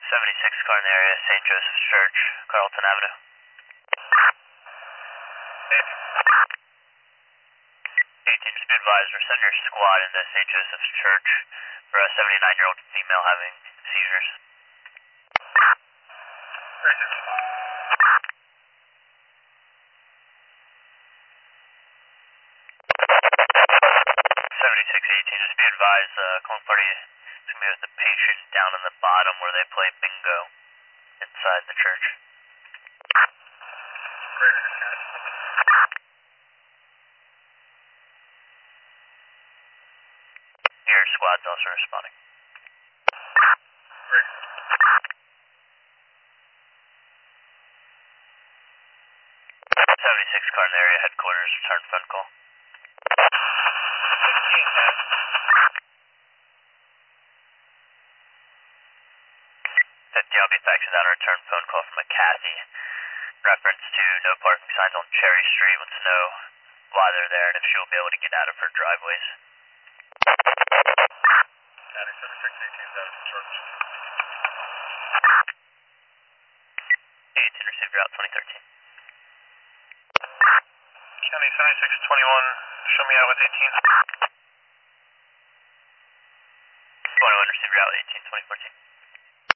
76 car in the area, St. Joseph's Church, Carlton Avenue. 18, just be advised, we're sending your squad into St. Joseph's Church for a 79-year-old female having seizures. Just be advised, calling party is going to be with the patient down in the bottom where they play bingo inside the church. Your squad's also responding. 76 car in the area, headquarters, return phone call. 50, I'll be faxing out a return phone call from a Kathy. Reference to no parking signs on Cherry Street. Wants to know why they're there and if she'll be able to get out of her driveways. Kathy 7618 out of church. 18 received route 2013. County 7621, show me out with 18. 21 received route 18 2014.